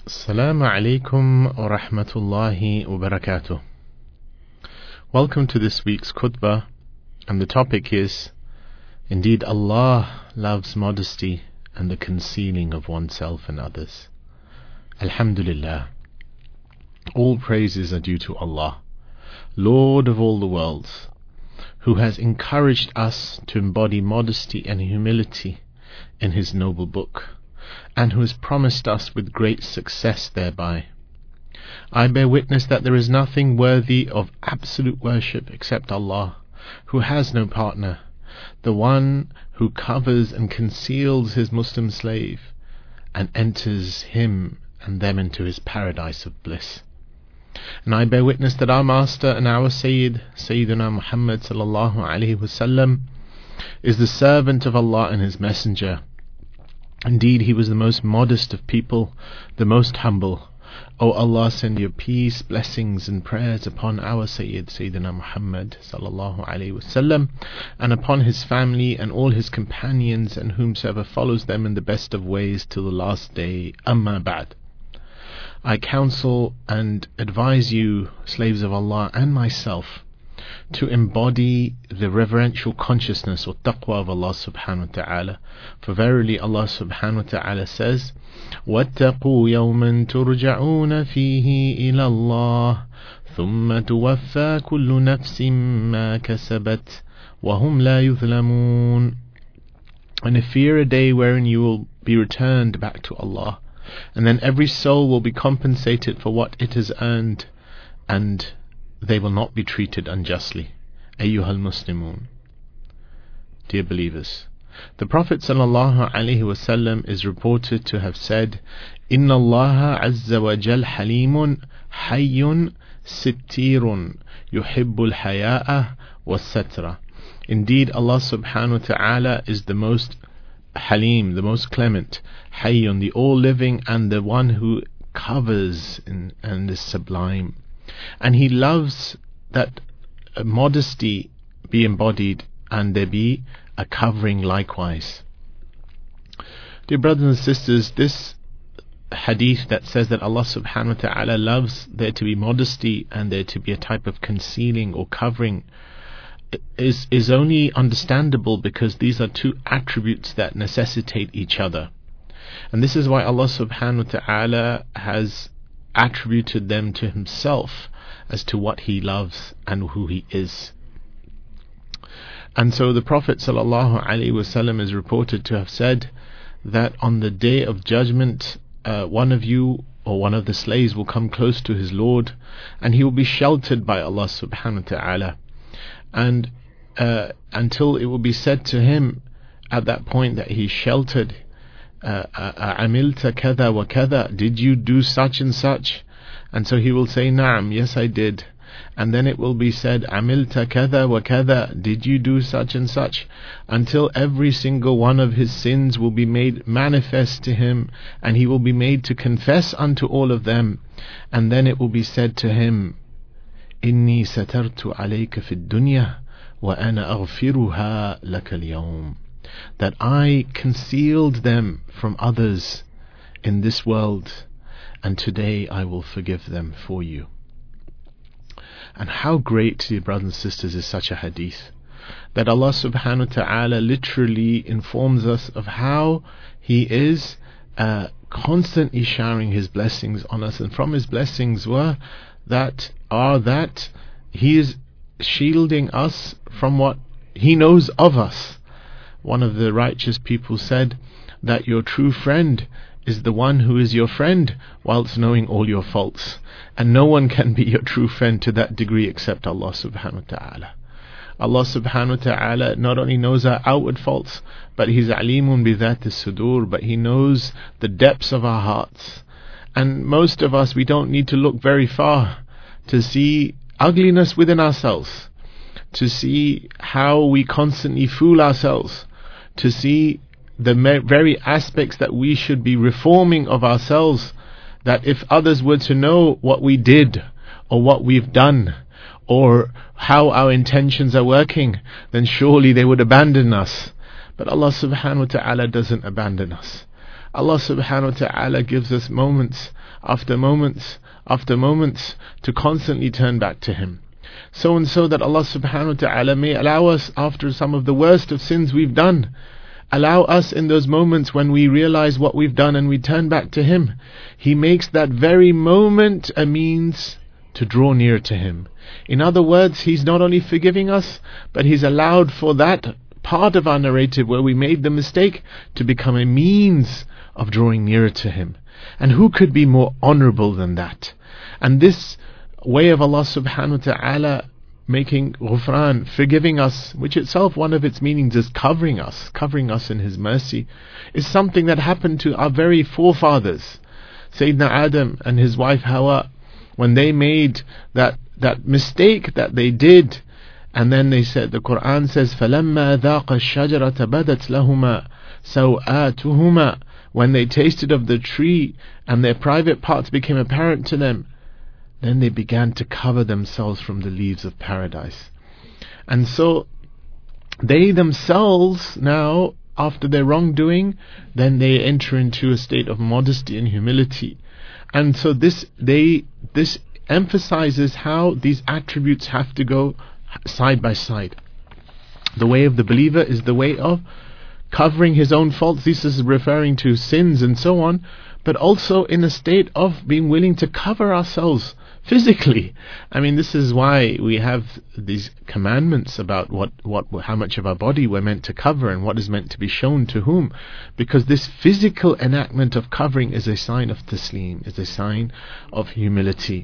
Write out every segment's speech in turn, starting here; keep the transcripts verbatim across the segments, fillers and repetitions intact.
Assalamu alaikum wa rahmatullahi wa barakatuh. Welcome to this week's khutbah, and the topic is, indeed Allah loves modesty and the concealing of oneself and others. Alhamdulillah. All praises are due to Allah, Lord of all the worlds, who has encouraged us to embody modesty and humility in His noble book, and who has promised us with great success thereby. I bear witness that there is nothing worthy of absolute worship except Allah, who has no partner, the one who covers and conceals his Muslim slave and enters him and them into his paradise of bliss. And I bear witness that our Master and our Sayyid, Sayyidina Muhammad sallallahu alaihi wasallam, is the servant of Allah and His Messenger. Indeed, he was the most modest of people, the most humble. O Allah, send your peace, blessings and prayers upon our Sayyid, Sayyidina Muhammad sallallahu alaihi wasallam, and upon his family and all his companions and whomsoever follows them in the best of ways till the last day. Amma ba'd. I counsel and advise you, slaves of Allah, and myself, to embody the reverential consciousness or taqwa of Allah subhanahu wa ta'ala. For verily Allah subhanahu wa ta'ala says, وَاتَّقُوا يَوْمًا تُرْجَعُونَ فِيهِ إِلَى اللَّهِ ثُمَّ تُوَفَّى كُلُّ نَفْسٍ مَا كَسَبَتْ وَهُمْ لَا يُظْلَمُونَ. And fear a day wherein you will be returned back to Allah, and then every soul will be compensated for what it has earned, and they will not be treated unjustly. Ayyuhal Muslimun. Dear believers, the Prophet sallallahu alaihi wasallam is reported to have said, Inna Allah azza wa jal halimun hayyun sittirun yuhibbul haya'a was satra. Indeed, Allah subhanahu wa ta'ala is the most halim, the most clement, hayyun, the all-living, and the one who covers and, and is sublime. And He loves that modesty be embodied and there be a covering likewise. Dear brothers and sisters, this hadith that says that Allah subhanahu wa ta'ala loves there to be modesty and there to be a type of concealing or covering is, is only understandable because these are two attributes that necessitate each other. And this is why Allah subhanahu wa ta'ala has attributed them to Himself as to what He loves and who He is. And so the Prophet sallallahu alaihi wasallam is reported to have said that on the day of judgment, uh, one of you or one of the slaves will come close to his Lord, and he will be sheltered by Allah subhanahu wa ta'ala, and uh, until it will be said to him at that point that he's sheltered, Amilta kada wa kada, did you do such and such? And so he will say, Naam, yes I did. And then it will be said, Amilta kada wa kada, did you do such and such? Until every single one of his sins will be made manifest to him, and he will be made to confess unto all of them. And then it will be said to him, Inni satartu alayka fid dunya wa ana aghfiruha laka al-yawm, that I concealed them from others in this world, and today I will forgive them for you. And how great, dear brothers and sisters, is such a hadith, that Allah subhanahu wa ta'ala literally informs us of how He is uh, constantly showering His blessings on us, and from His blessings were that are that He is shielding us from what He knows of us. One of the righteous people said that your true friend is the one who is your friend whilst knowing all your faults, and no one can be your true friend to that degree except Allah subhanahu wa ta'ala. Allah subhanahu wa ta'ala not only knows our outward faults, but He's alimun bi dhat as-sudur, but He knows the depths of our hearts. And most of us, we don't need to look very far to see ugliness within ourselves, to see how we constantly fool ourselves, to see the very aspects that we should be reforming of ourselves, that if others were to know what we did or what we've done or how our intentions are working, then surely they would abandon us. But Allah subhanahu wa ta'ala doesn't abandon us. Allah subhanahu wa ta'ala gives us moments after moments after moments to constantly turn back to Him. So and so that Allah subhanahu wa ta'ala may allow us, after some of the worst of sins we've done, allow us in those moments when we realize what we've done and we turn back to Him. He makes that very moment a means to draw near to Him. In other words, He's not only forgiving us, but He's allowed for that part of our narrative where we made the mistake to become a means of drawing nearer to Him. And who could be more honorable than that? And this way of Allah subhanahu wa ta'ala making ghufran, forgiving us, which itself one of its meanings is covering us, covering us in His mercy, is something that happened to our very forefathers. Sayyidina Adam and his wife Hawa, when they made that, that mistake that they did, and then they said, the Quran says, فَلَمَّا ذَاقَ الشَّجَرَةَ بَدَتْ لَهُمَا سَوْآتُهُمَا, when they tasted of the tree and their private parts became apparent to them, then they began to cover themselves from the leaves of paradise. And so they themselves now, after their wrongdoing, then they enter into a state of modesty and humility. And so this they this emphasizes how these attributes have to go side by side. The way of the believer is the way of covering his own faults. This is referring to sins and so on, but also in a state of being willing to cover ourselves physically. I mean, this is why we have these commandments about what, what, how much of our body we're meant to cover and what is meant to be shown to whom, because this physical enactment of covering is a sign of taslim, is a sign of humility.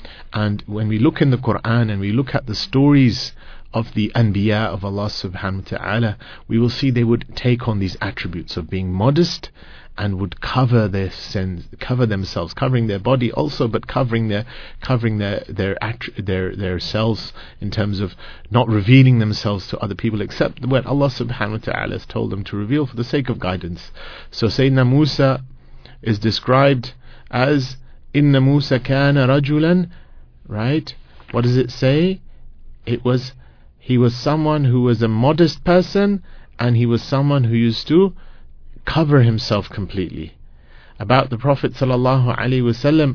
And when we look in the Quran and we look at the stories of the Anbiya of Allah subhanahu wa ta'ala, we will see they would take on these attributes of being modest and would cover their sins, cover themselves, covering their body also, but covering their covering their their their their selves in terms of not revealing themselves to other people except what Allah subhanahu wa ta'ala has told them to reveal for the sake of guidance. So Sayyidina Musa is described as Inna Musa kana rajulan, right? What does it say? It was he was someone who was a modest person, and he was someone who used to cover himself completely. About the Prophet sallallahu alaihi wasallam,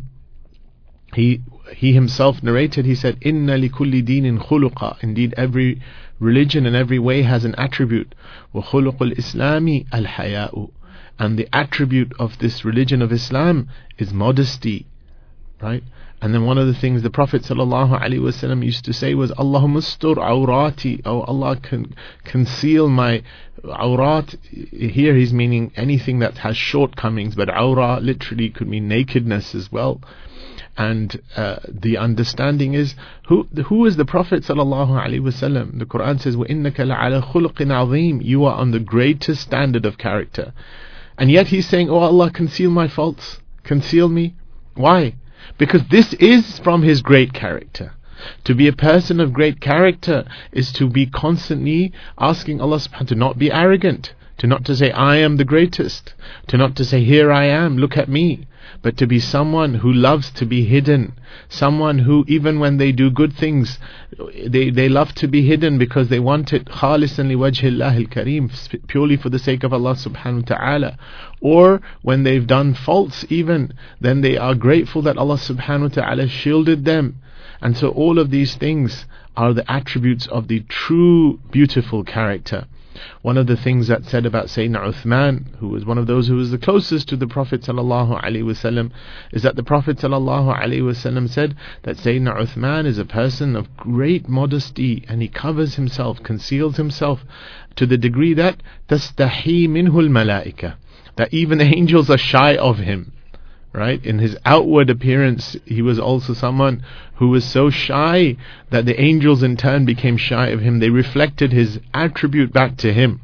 he he himself narrated, he said, Inna likulli dinin khuluqa, indeed every religion and every way has an attribute. Wa khuluqul islami al haya'u, and the attribute of this religion of Islam is modesty, right? And then one of the things the Prophet sallallahu alaihi wasallam used to say was, Allahumma astur awrati, oh Allah, can conceal my awrat. Here he's meaning anything that has shortcomings, but awra literally could mean nakedness as well. And uh, the understanding is, who who is the Prophet sallallahu alaihi wasallam? The Quran says, وَإِنَّكَ لَعَلَى خُلُقٍ عَظِيمٍ, you are on the greatest standard of character. And yet he's saying, oh Allah, conceal my faults, conceal me. Why? Because this is from his great character. To be a person of great character is to be constantly asking Allah subhanahu wa ta'ala to not be arrogant, to not to say I am the greatest, to not to say here I am, look at me, but to be someone who loves to be hidden, someone who even when they do good things, they, they love to be hidden because they want it khalisan li wajhillahi al-kareem, purely for the sake of Allah subhanahu wa ta'ala. Or when they've done faults even, then they are grateful that Allah subhanahu wa ta'ala shielded them. And so all of these things are the attributes of the true beautiful character. One of the things that's said about Sayyidina Uthman, who was one of those who was the closest to the Prophet sallallahu alaihi wasallam, is that the Prophet sallallahu alaihi wasallam said that Sayyidina Uthman is a person of great modesty, and he covers himself, conceals himself to the degree that tastahi minhu al-malaika, that even the angels are shy of him. Right? In his outward appearance, he was also someone who was so shy that the angels in turn became shy of him. They reflected his attribute back to him.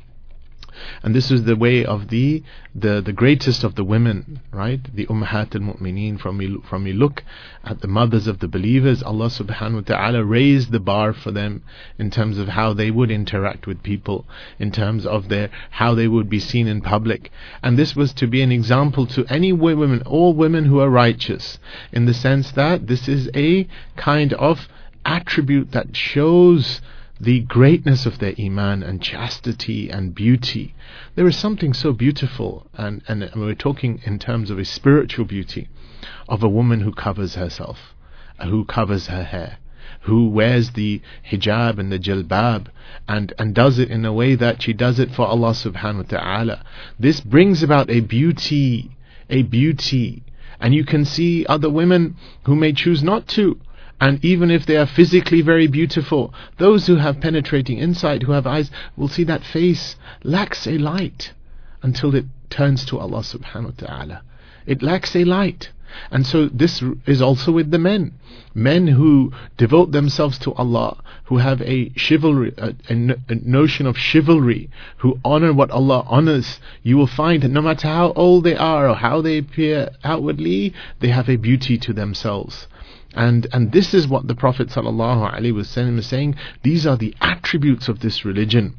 And this is the way of the the, the greatest of the women, right? The Ummahat al-Mu'mineen. From we, from we look at the mothers of the believers, Allah subhanahu wa ta'ala raised the bar for them in terms of how they would interact with people, in terms of their how they would be seen in public. And this was to be an example to any women, all women who are righteous, in the sense that this is a kind of attribute that shows the greatness of their iman and chastity and beauty. There is something so beautiful, and, and, and we're talking in terms of a spiritual beauty, of a woman who covers herself, who covers her hair, who wears the hijab and the jilbab, and, and does it in a way that she does it for Allah subhanahu wa ta'ala. This brings about a beauty, a beauty, and you can see other women who may choose not to. And even if they are physically very beautiful, those who have penetrating insight, who have eyes, will see that face lacks a light until it turns to Allah subhanahu wa ta'ala. It lacks a light. And so this is also with the men. Men who devote themselves to Allah, who have a chivalry, a, a, a notion of chivalry, who honor what Allah honors, you will find that no matter how old they are or how they appear outwardly, they have a beauty to themselves. And and this is what the Prophet ﷺ is saying. These are the attributes of this religion.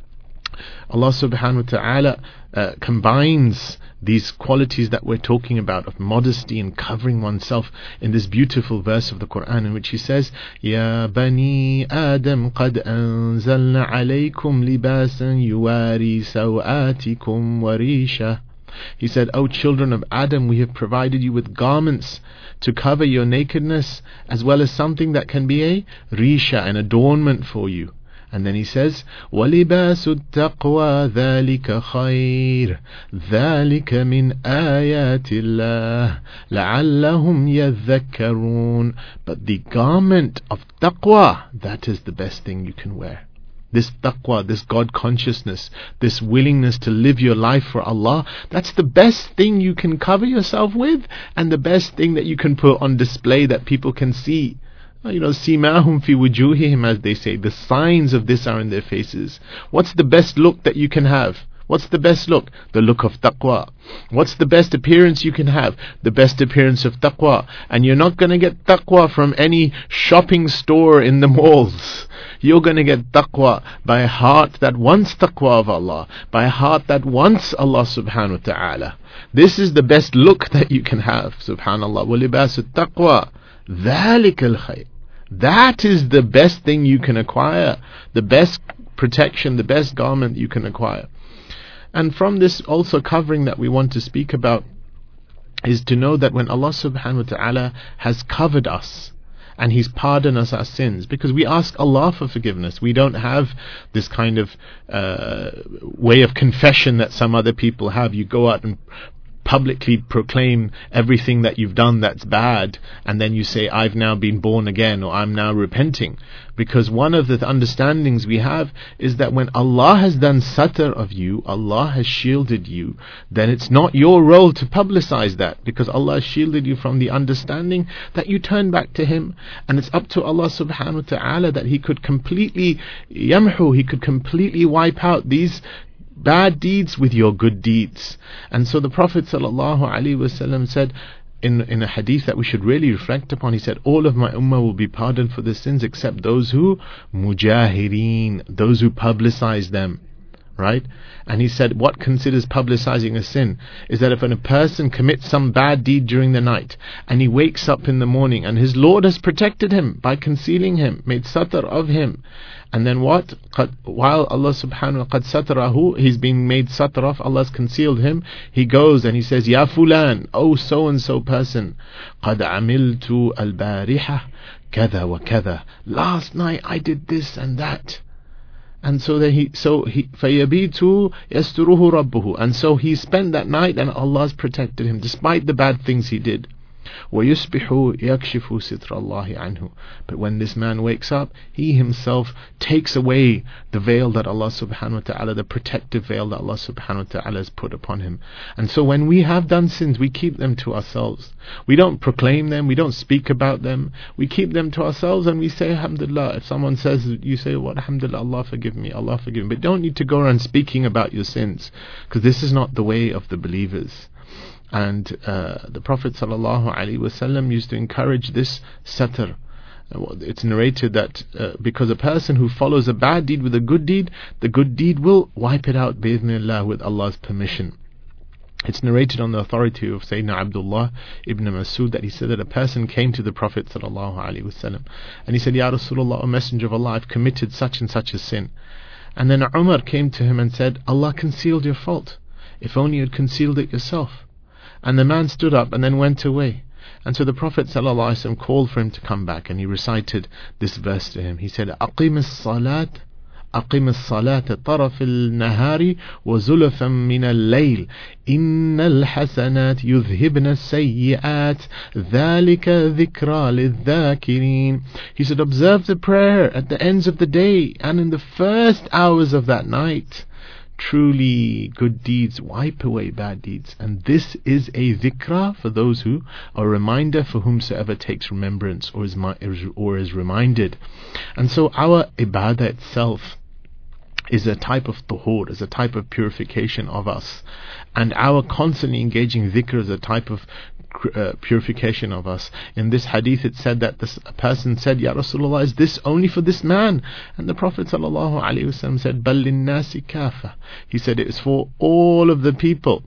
Allah subhanahu wa ta'ala uh, combines these qualities that we're talking about of modesty and covering oneself in this beautiful verse of the Quran, in which He says, Ya bani Adam qad anzalna alaykum libasan yuwari sawatikum warisha. He said, O children of Adam, we have provided you with garments to cover your nakedness, as well as something that can be a risha, an adornment for you. And then he says, وَلِبَاسُ التَّقْوَى ذَلِكَ خَيْرٌ ذَلِكَ مِنْ آيَاتِ اللَّهِ لَعَلَّهُمْ يَذَّكَّرُونَ. But the garment of taqwa, that is the best thing you can wear. This taqwa, this God consciousness, this willingness to live your life for Allah, that's the best thing you can cover yourself with, and the best thing that you can put on display that people can see. You know, simahum fi wujuhihim, as they say, the signs of this are in their faces. What's the best look that you can have? What's the best look? The look of taqwa. What's the best appearance you can have? The best appearance of taqwa. And you're not going to get taqwa from any shopping store in the malls. You're going to get taqwa by a heart that wants taqwa of Allah, by a heart that wants Allah subhanahu wa ta'ala. This is the best look that you can have. Subhanallah. وَلِبَاسُ التَّقْوَى ذَلِكَ الْخَيْرُ. That is the best thing you can acquire, the best protection, the best garment you can acquire. And from this also covering that we want to speak about is to know that when Allah subhanahu wa ta'ala has covered us and He's pardoned us our sins, because we ask Allah for forgiveness, we don't have this kind of uh, way of confession that some other people have. You go out and publicly proclaim everything that you've done that's bad, and then you say, I've now been born again, or I'm now repenting. Because one of the understandings we have is that when Allah has done satr of you, Allah has shielded you, then it's not your role to publicize that, because Allah has shielded you from the understanding that you turn back to Him. And it's up to Allah subhanahu wa ta'ala that He could completely yamhu, He could completely wipe out these bad deeds with your good deeds. And so the Prophet ﷺ said in, in a hadith that we should really reflect upon, he said, all of my ummah will be pardoned for their sins except those who mujahireen, those who publicize them. Right? And he said, what considers publicizing a sin is that if a person commits some bad deed during the night and he wakes up in the morning and his Lord has protected him by concealing him, made satr of him, and then what? While Allah subhanahu wa ta'ala satrahu, he's being made satr of, Allah's concealed him, he goes and he says, Ya fulan, oh so and so person, qad amiltu al-bariha kada wa kada, last night I did this and that. And so that he, so he, فَيَبِيتُ يَسْتُرُهُ رَبُّهُ, and so he spent that night and Allah's protected him despite the bad things he did. وَيُصْبِحُ يَكْشِفُ سِتْرَ اللَّهِ عَنْهُ. But when this man wakes up, he himself takes away the veil that Allah subhanahu wa ta'ala, the protective veil that Allah subhanahu wa ta'ala has put upon him. And so when we have done sins, we keep them to ourselves. We don't proclaim them, we don't speak about them, we keep them to ourselves and we say alhamdulillah. If someone says, you say, what, alhamdulillah, Allah forgive me, Allah forgive me. But don't need to go around speaking about your sins, because this is not the way of the believers. And uh, the Prophet ﷺ used to encourage this satr. It's narrated that uh, because a person who follows a bad deed with a good deed, the good deed will wipe it out bi'idhnillah, with Allah's permission. It's narrated on the authority of Sayyidina Abdullah ibn Masud that he said that a person came to the Prophet sallallahu alaihi wasallam and he said, Ya Rasulullah, O Messenger of Allah, I've committed such and such a sin. And then Umar came to him and said, Allah concealed your fault. If only you had concealed it yourself. And the man stood up and then went away. And so the Prophet ﷺ called for him to come back, and he recited this verse to him. He said, أقم الصلاة أقم الصلاة طرف النهار وزلفا من الليل إن الحسنات يذهبن السيئات ذلك ذكرى للذاكرين. He said, observe the prayer at the ends of the day and in the first hours of that night. Truly good deeds wipe away bad deeds, and this is a dhikra for those who are a reminder for whomsoever takes remembrance or is or is reminded. And so our ibadah itself is a type of tuhur, is a type of purification of us, and our constantly engaging dhikr is a type of Uh, purification of us. In this hadith it said that this person said, Ya Rasulullah, is this only for this man? And the Prophet sallallahu alaihi wasallam said, Bal linnasi kafa. He said it is for all of the people.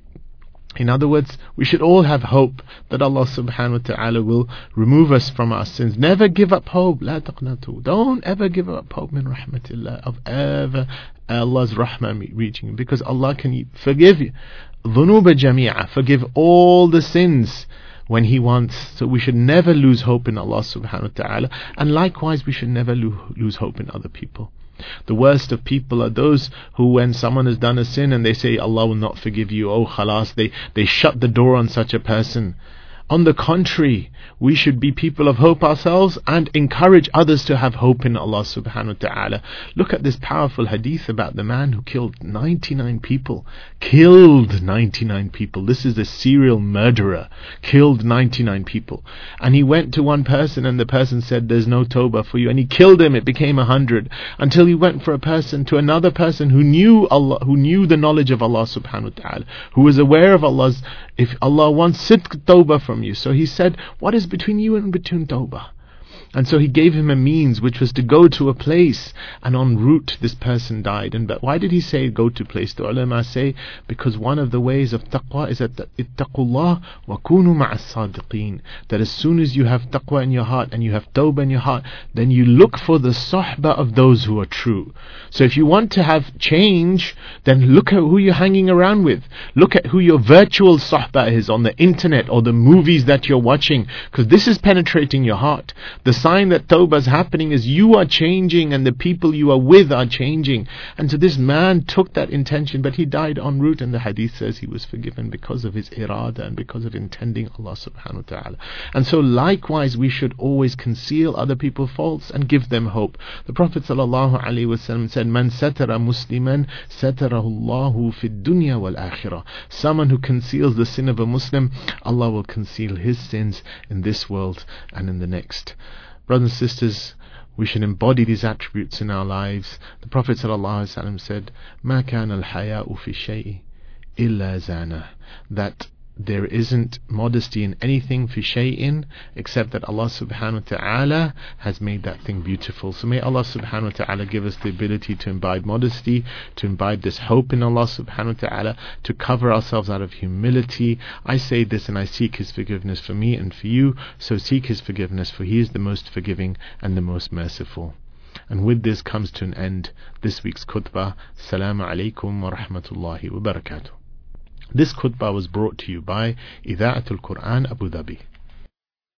In other words, we should all have hope that Allah subhanahu wa ta'ala will remove us from our sins. Never give up hope. La taqnatu. Don't ever give up hope min rahmatillah, of ever Allah's rahmah reaching you, because Allah can forgive you. Dhunuba jami'a, forgive all the sins when He wants. So we should never lose hope in Allah subhanahu wa ta'ala, and likewise we should never lo- lose hope in other people. The worst of people are those who, when someone has done a sin and they say Allah will not forgive you, oh khalas, they, they shut the door on such a person. On the contrary, we should be people of hope ourselves and encourage others to have hope in Allah subhanahu wa ta'ala. Look at this powerful hadith about the man who killed ninety-nine people. Killed ninety-nine people. This is a serial murderer. Killed ninety-nine people. And he went to one person and the person said, there's no tawbah for you. And he killed him. It became a hundred. Until he went for a person to another person who knew Allah, who knew the knowledge of Allah subhanahu wa ta'ala, who was aware of Allah's, if Allah wants sidq tawbah from you. So he said, what is between you and between tawbah? And so he gave him a means, which was to go to a place, and en route this person died. And but why did he say go to place? The ulama say because one of the ways of taqwa is that ittaqullah wa kunu ma'as sadiqeen, that as soon as you have taqwa in your heart and you have tawbah in your heart, then you look for the sohbah of those who are true. So if you want to have change, then look at who you're hanging around with. Look at who your virtual sohbah is on the internet or the movies that you're watching, because this is penetrating your heart. The sign that tawbah is happening is you are changing and the people you are with are changing. And so this man took that intention, but he died en route, and the hadith says he was forgiven because of his irada and because of intending Allah subhanahu wa ta'ala. And so likewise we should always conceal other people's faults and give them hope. The Prophet sallallahu alaihi wasallam said, Man satara musliman satarahu Allahu fid dunya wal akhirah. Someone who conceals the sin of a Muslim, Allah will conceal his sins in this world and in the next. Brothers and sisters, we should embody these attributes in our lives. The Prophet ﷺ said, مَا كَانَ الْحَيَاءُ فِي الشَّيْءِ إِلَّا زَانَهُ, that there isn't modesty in anything fi shay'in except that Allah subhanahu wa ta'ala has made that thing beautiful. So may Allah subhanahu wa ta'ala give us the ability to imbibe modesty, to imbibe this hope in Allah subhanahu wa ta'ala, to cover ourselves out of humility. I say this and I seek His forgiveness for me and for you, so seek His forgiveness, for He is the most forgiving and the most merciful. And with this comes to an end this week's khutbah. Assalamu alaikum wa rahmatullahi wa barakatuh. This khutbah was brought to you by Idha'atul Quran Abu Dhabi.